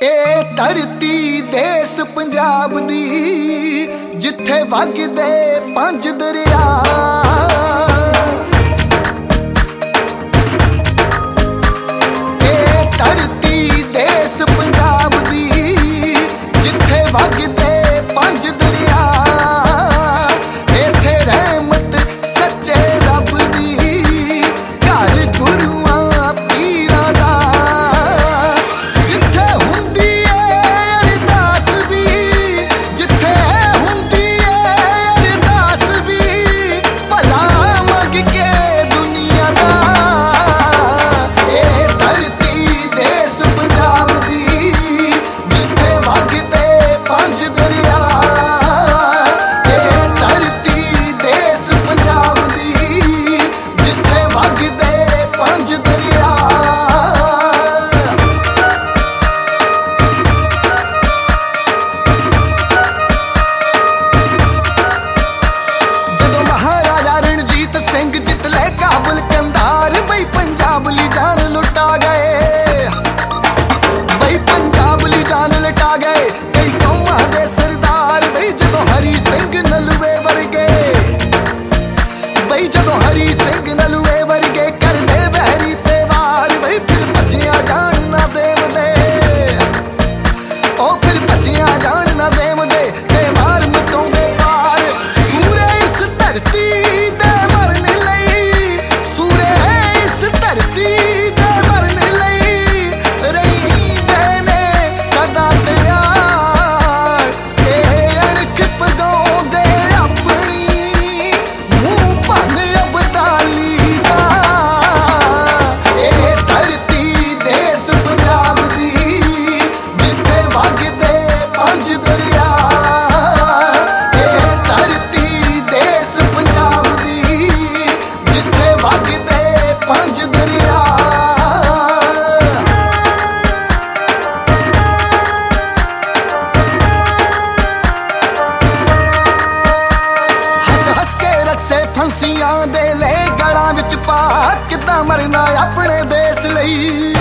ਇਹ ਧਰਤੀ ਦੇਸ ਪੰਜਾਬ ਦੀ ਜਿੱਥੇ ਵਗਦੇ ਪੰਜ ਦਰਿਆ। ਇਹ ਧਰਤੀ ਦੇਸ ਪੰਜਾਬ ਦੀ ਜਿੱਥੇ ਵਗਦੇ ਪੰਜ ਦਰਿਆ। ਇੱਥੇ ਰਹਿਮਤ ਸੱਚੇ ਰੱਬ ਦੀ ਘਰ ਗੁਰੂਆਂ ਪੀਰਾਂ ਦਾ। ਜਿੱਥੇ ਹੁੰਦੀ ਏ ਅਰਦਾਸ ਵੀ, ਜਿੱਥੇ ਹੁੰਦੀ ਏ ਅਰਦਾਸ ਵੀ, ਭਲਾ ਮੰਗ ਕੇ ਦੁਨੀਆ ਦਾ। ਇਹ ਧਰਤੀ ਦੇਸ ਪੰਜਾਬ ਦੀ ਜਿੱਥੇ ਵਗਦੇ ਪੰਜ ਦਰਿਆ। ਇਹ ਧਰਤੀ ਦੇਸ ਪੰਜਾਬ ਦੀ ਜਿੱਥੇ ਵਗਦੇ ਪੰਜ ਦਰਿਆ। ਜਦੋਂ ਮਹਾਰਾਜਾ ਰਣਜੀਤ ਸਿੰਘ ਜਿੱਤ ਲੈ ਕਾਬਲ ਕੰਧਾਰ, ਬਈ ਪੰਜਾਬ ਲਈ ਜਾਨ ਲੁਟਾ ਗਏ। ਬਈ ਪੰਜਾਬ ਲਈ ਜਾਨ ਲੁਟਾ ਗਏ ਕਈ ਕੌਮਾਂ ਦੇ ਸਰਦਾਰ। ਬਈ ਜਦੋਂ ਹਰੀ ਸਿੰਘ ਨਲੂਏ ਵਰਗੇ, ਬਈ ਜਦੋਂ ਹਰੀ ਸਿੰਘ ਨਲੂਏ ਵਰਗੇ ਕਰਦੇ ਵਹਿਰੀ ਤੇ ਵਾਰ। ਬਈ ਫਿਰ ਭੱਜਿਆ ਜਾਣ ਨਾ ਦੇਵਦੇ, ਉਹ ਫਿਰ ਭੱਜਿਆ ਜਾਣ ਨਾ ਦੇਵਦੇ ਤੇ ਮਾਰ ਮਚਾਉਂਦੇ ਪਾਰ। ਸੂਰੇ ਇਸ ਧਰਤੀ ਦੇ ਮਰਨ ਲਈ, ਸੂਰੇ ਇਸ ਧਰਤੀ ਦੇ ਮਰਨ ਲਈ ਰਹਿੰਦੇ ਨੇ ਸਦਾ ਤਿਆਰ। ਇਹ ਅਣਖ ਪਗਾਉਂਦੇ ਆਪਣੀ ਮੂੰਹ ਭੰਨ ਅਬਦਾਲੀ ਦਾ। ਇਹ ਧਰਤੀ ਦੇਸ ਪੰਜਾਬ ਦੀ ਜਿੱਥੇ ਵਗਦੇ ਪੰਜ ਦਰਿਆ। ਇਹ ਧਰਤੀ ਦੇਸ ਪੰਜਾਬ ਦੀ ਜਿੱਥੇ ਵਗਦੇ ਪੰਜ ਦਰਿਆ। ਹੱਸ ਹੱਸ ਕੇ ਰੱਸੇ ਫਾਂਸੀਆਂ ਦੇ ਲੈ ਗਲਾਂ ਵਿੱਚ ਪਾ, ਕਿੱਦਾਂ ਮਰਨਾ ਆਪਣੇ ਦੇਸ ਲਈ।